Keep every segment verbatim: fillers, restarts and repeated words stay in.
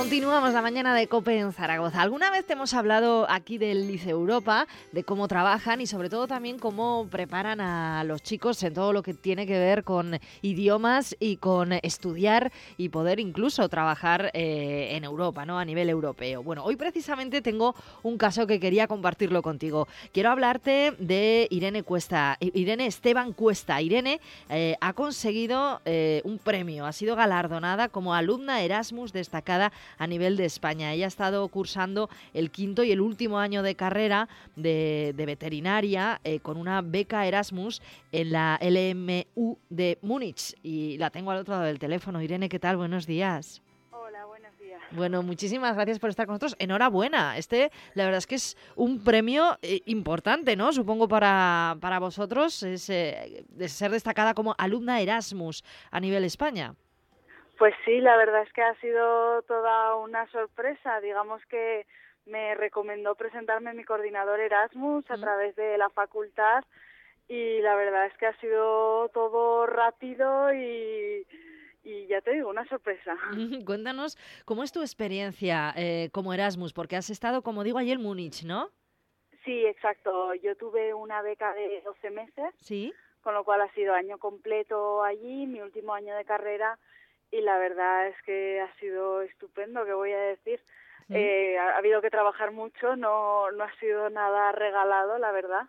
Continuamos la mañana de COPE en Zaragoza. Alguna vez te hemos hablado aquí del Liceo Europa, de cómo trabajan y sobre todo también cómo preparan a los chicos en todo lo que tiene que ver con idiomas y con estudiar y poder incluso trabajar eh, en Europa, ¿no? A nivel europeo. Bueno, hoy precisamente tengo un caso que quería compartirlo contigo. Quiero hablarte de Irene Cuesta, Irene Esteban Cuesta. Irene eh, ha conseguido eh, un premio, ha sido galardonada como alumna Erasmus destacada a nivel de España. Ella ha estado cursando el quinto y el último año de carrera de, de veterinaria eh, con una beca Erasmus en la L M U de Múnich. Y la tengo al otro lado del teléfono. Irene, ¿qué tal? Buenos días. Hola, buenos días. Bueno, muchísimas gracias por estar con nosotros. Enhorabuena. Este, la verdad es que es un premio eh, importante, ¿no? Supongo para, para vosotros, es, eh, de ser destacada como alumna Erasmus a nivel España. Pues sí, la verdad es que ha sido toda una sorpresa. Digamos que me recomendó presentarme mi coordinador Erasmus a ¿Mm? través de la facultad y la verdad es que ha sido todo rápido y, y ya te digo, una sorpresa. Cuéntanos, ¿cómo es tu experiencia eh, como Erasmus? Porque has estado, como digo, allí en Múnich, ¿no? Sí, exacto. Yo tuve una beca de doce meses, Sí. con lo cual ha sido año completo allí, mi último año de carrera. Y la verdad es que ha sido estupendo, ¿qué voy a decir? ¿Mm? Eh, ha, ha habido que trabajar mucho, no, no ha sido nada regalado, la verdad,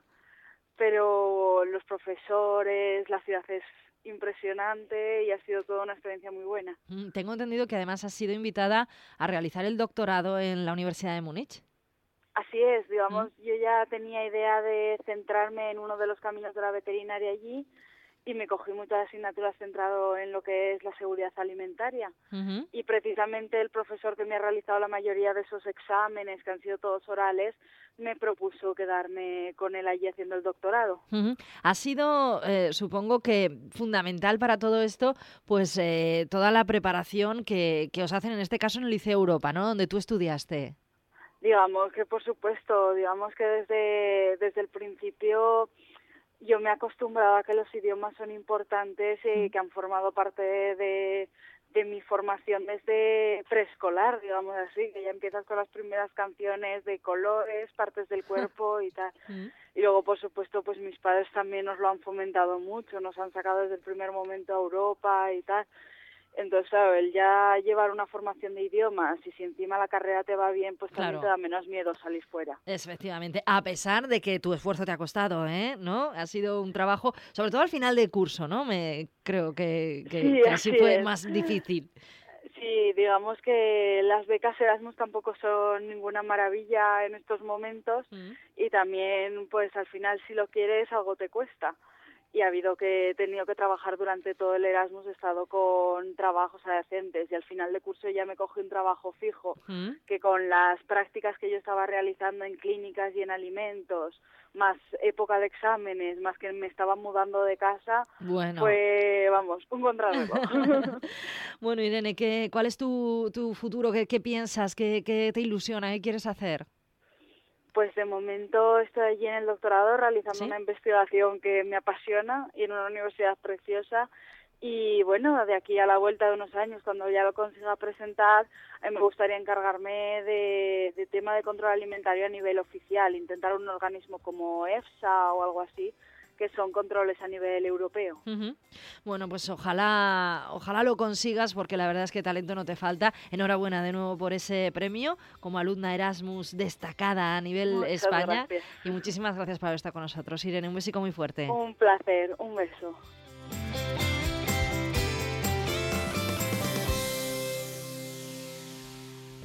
pero los profesores, la ciudad es impresionante y ha sido toda una experiencia muy buena. Mm, Tengo entendido que además has sido invitada a realizar el doctorado en la Universidad de Múnich. Así es, ¿Mm? digamos, yo ya tenía idea de centrarme en uno de los caminos de la veterinaria allí, y me cogí muchas asignaturas centrado en lo que es la seguridad alimentaria. Uh-huh. Y precisamente el profesor que me ha realizado la mayoría de esos exámenes, que han sido todos orales, me propuso quedarme con él allí haciendo el doctorado. Uh-huh. Ha sido, eh, supongo que fundamental para todo esto, pues eh, toda la preparación que, que os hacen en este caso en el Liceo Europa, ¿no? Donde tú estudiaste. Digamos que por supuesto, digamos que desde, desde el principio yo me he acostumbrado a que los idiomas son importantes y que han formado parte de, de, de mi formación desde preescolar, digamos así, que ya empiezas con las primeras canciones de colores, partes del cuerpo y tal. Y luego, por supuesto, pues mis padres también nos lo han fomentado mucho, nos han sacado desde el primer momento a Europa y tal. Entonces, claro, el ya llevar una formación de idiomas y si encima la carrera te va bien, pues también Claro. te da menos miedo salir fuera. Efectivamente, a pesar de que tu esfuerzo te ha costado, ¿eh? ¿No? Ha sido un trabajo, sobre todo al final de curso, ¿no? Me creo que, que, Sí, que así así fue es. más difícil. Sí, digamos que las becas Erasmus tampoco son ninguna maravilla en estos momentos Mm. y también, pues al final si lo quieres algo te cuesta. Y ha habido que he tenido que trabajar durante todo el Erasmus, he estado con trabajos adyacentes y al final de curso ya me cogí un trabajo fijo, Mm. que con las prácticas que yo estaba realizando en clínicas y en alimentos, más época de exámenes, más que me estaba mudando de casa, Bueno. fue, vamos, un contrarreloj. Bueno, Irene, ¿qué, ¿cuál es tu, tu futuro? ¿Qué, qué piensas? ¿Qué, ¿Qué te ilusiona? ¿Qué quieres hacer? Pues de momento estoy allí en el doctorado realizando ¿Sí? una investigación que me apasiona y en una universidad preciosa. Y bueno, de aquí a la vuelta de unos años, cuando ya lo consiga presentar, eh, me gustaría encargarme de, de tema de control alimentario a nivel oficial, intentar un organismo como EFSA o algo así, que son controles a nivel europeo. Uh-huh. Bueno, pues ojalá, ojalá lo consigas, porque la verdad es que talento no te falta. Enhorabuena de nuevo por ese premio como alumna Erasmus destacada a nivel Muchas España. gracias. Y muchísimas gracias por haber estado con nosotros, Irene. Un besico muy fuerte. Un placer, un beso.